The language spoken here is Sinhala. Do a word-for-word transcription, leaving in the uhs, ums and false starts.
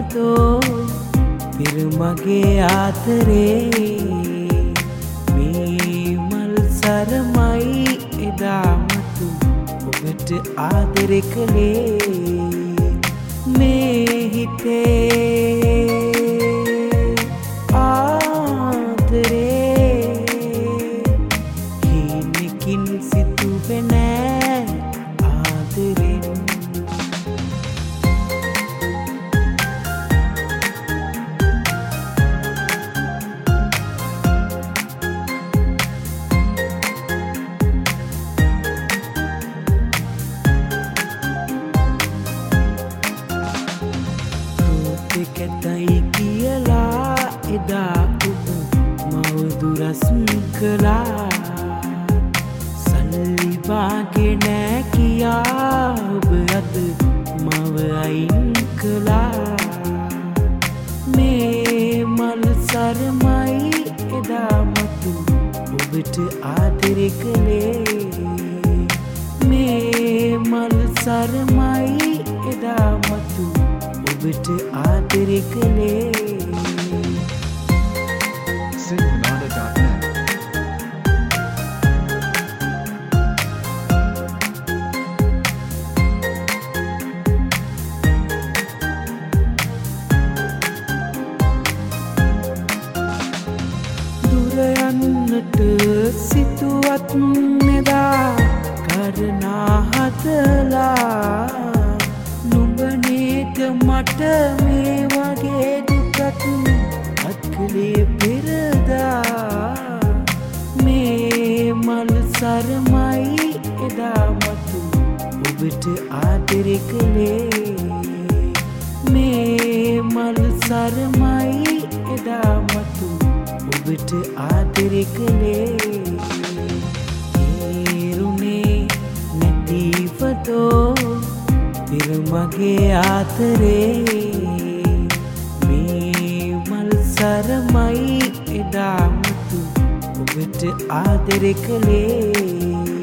නදීපතෝ පිරුමගේ ආතරේ මේ මල් සරමයි එදාමතු ඔබට ආදරේ කළේ මේ හිතේ ආදරේ හිණකින් සිතුවේ නෑ ආදරෙන් කැතයි කියලා එදා ඔබ මව දුරස් කළා සල්ලි වාගේ නෑ කියා ඔබ අද මව අයින් කළා මේ මල් සරමයි එදා මතු ඔබට ආදරේ කළේ මේ මල් සරමයි එදා මතු ඔබට ආදරේ කළේ Singonada dot net දුර යන්නට සිතුවත් නෙදා කරනා හදලා නුඹනේට මට මේ වගේ දුකක් අත්කලේ පෙරදා මේ මල් සරමයි එදා මතු ඔබට ආදරේ කළේ මේ මල් සරමයි එදා මතු ඔබට ආදරේ කළේ ඒරුනේ නැතිවතෝ පිරුමගේ ආතරේ මේ මල් සරමයි එදාමතු ඔබට ආදරේ කළේ